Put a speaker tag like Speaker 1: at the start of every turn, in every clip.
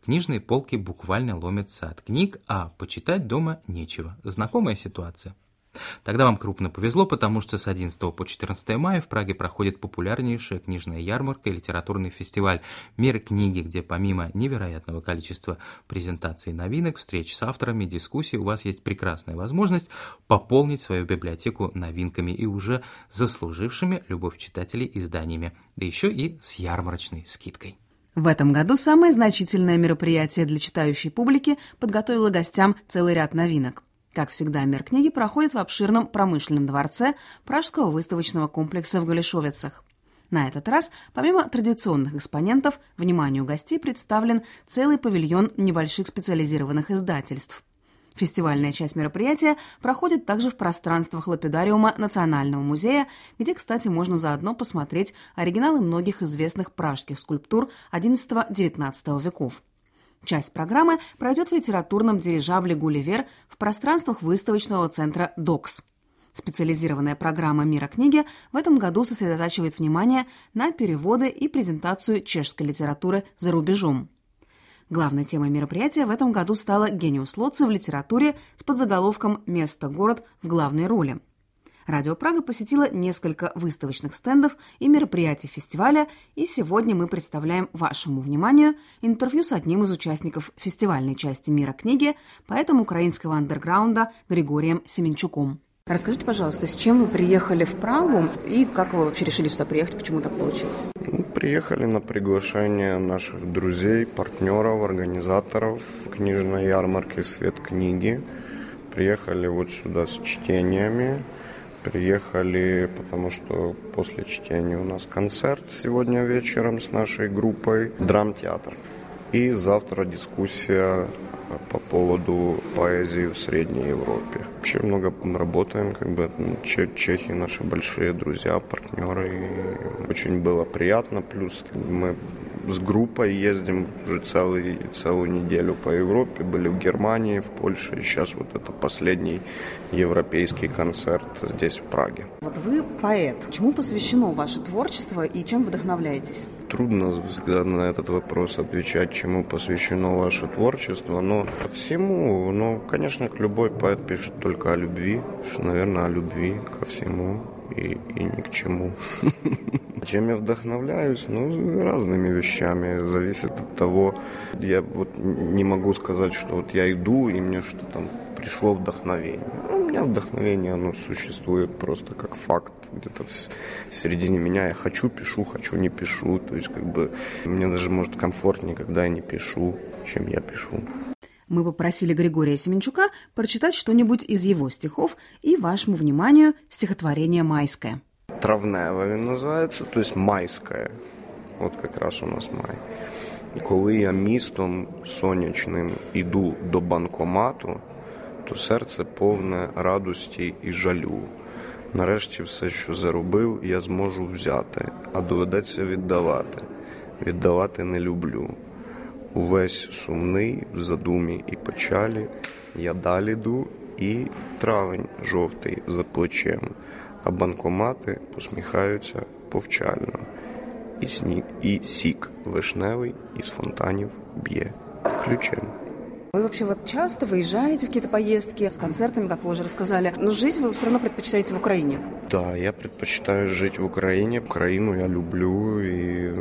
Speaker 1: книжные полки буквально ломятся от книг, а почитать дома нечего. Знакомая ситуация? Тогда вам крупно повезло, потому что с 11 по 14 мая в Праге проходит популярнейшая книжная ярмарка и литературный фестиваль «Мир книги», где помимо невероятного количества презентаций новинок, встреч с авторами, дискуссий, у вас есть прекрасная возможность пополнить свою библиотеку новинками и уже заслужившими любовь читателей изданиями, да еще и с ярмарочной скидкой.
Speaker 2: В этом году самое значительное мероприятие для читающей публики подготовило гостям целый ряд новинок. Как всегда, мир книги проходит в обширном промышленном дворце Пражского выставочного комплекса в Голешовицах. На этот раз, помимо традиционных экспонентов, вниманию гостей представлен целый павильон небольших специализированных издательств. Фестивальная часть мероприятия проходит также в пространствах лапидариума Национального музея, где, кстати, можно заодно посмотреть оригиналы многих известных пражских скульптур XI-XIX веков. Часть программы пройдет в литературном дирижабле «Гулливер» в пространствах выставочного центра «Докс». Специализированная программа «Мира книги» в этом году сосредотачивает внимание на переводы и презентацию чешской литературы за рубежом. Главной темой мероприятия в этом году стала «Гениус Лоци» в литературе с подзаголовком «Место-город в главной роли». Радио Прага посетило несколько выставочных стендов и мероприятий фестиваля, и сегодня мы представляем вашему вниманию интервью с одним из участников фестивальной части «Мира книги», поэтом украинского андерграунда Григорием Семенчуком. Расскажите, пожалуйста, с чем вы приехали в Прагу и как вы вообще решили сюда приехать, почему так получилось?
Speaker 3: Приехали на приглашение наших друзей, партнеров, организаторов книжной ярмарки «Свет книги». Приехали вот сюда с чтениями. Приехали, потому что после чтения у нас концерт сегодня вечером с нашей группой «Драмтеатр». И завтра дискуссия по поводу поэзии в Средней Европе. Вообще много работаем, чехи наши большие друзья, партнеры. И очень было приятно. Плюс мы с группой ездим уже целую неделю по Европе. Были в Германии, в Польше. И сейчас вот это последний европейский концерт здесь, в Праге.
Speaker 2: Вот вы поэт. Чему посвящено ваше творчество и чем вдохновляетесь?
Speaker 3: Трудно всегда на этот вопрос отвечать, чему посвящено ваше творчество, но всему, конечно, любой поэт пишет только о любви, наверное, о любви ко всему и ни к чему. Чем я вдохновляюсь? Разными вещами, зависит от того, я вот не могу сказать, что вот я иду и мне что там пришло вдохновение. У меня вдохновение, оно существует просто как факт. Где-то в середине меня я хочу, пишу, хочу, не пишу. То есть мне даже может комфортнее, когда я не пишу, чем я пишу.
Speaker 2: Мы попросили Григория Семенчука прочитать что-нибудь из его стихов и вашему вниманию стихотворение «Майское».
Speaker 3: Травневе називається, то есть майське. От якраз у нас май. Коли я містом сонячним іду до банкомату, то серце повне радості і жалю. Нарешті все, що заробив, я зможу взяти, а доведеться віддавати. Віддавати не люблю. Увесь сумний, в задумі і печалі, я далі йду, і травень жовтий за плечем, а банкомати посміхаються повчально. І сніг, і сік вишневий із фонтанів б'є ключем.
Speaker 2: Вы вообще часто выезжаете в какие-то поездки с концертами, как вы уже рассказали, но жить вы все равно предпочитаете в Украине?
Speaker 3: Да, я предпочитаю жить в Украине. Украину я люблю. И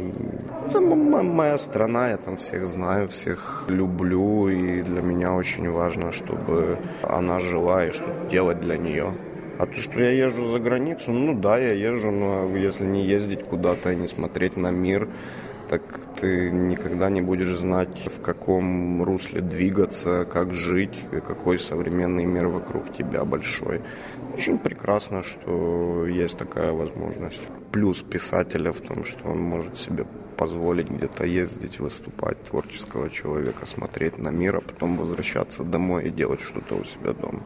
Speaker 3: это моя страна, я там всех знаю, всех люблю. И для меня очень важно, чтобы она жила и что-то делать для нее. А то, что я езжу за границу, я езжу, но если не ездить куда-то и не смотреть на мир, так ты никогда не будешь знать, в каком русле двигаться, как жить, какой современный мир вокруг тебя большой. Очень прекрасно, что есть такая возможность. Плюс писателя в том, что он может себе позволить где-то ездить, выступать, творческого человека, смотреть на мир, а потом возвращаться домой и делать что-то у себя дома.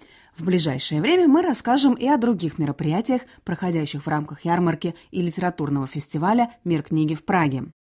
Speaker 2: В ближайшее время мы расскажем и о других мероприятиях, проходящих в рамках ярмарки и литературного фестиваля «Мир книги» в Праге.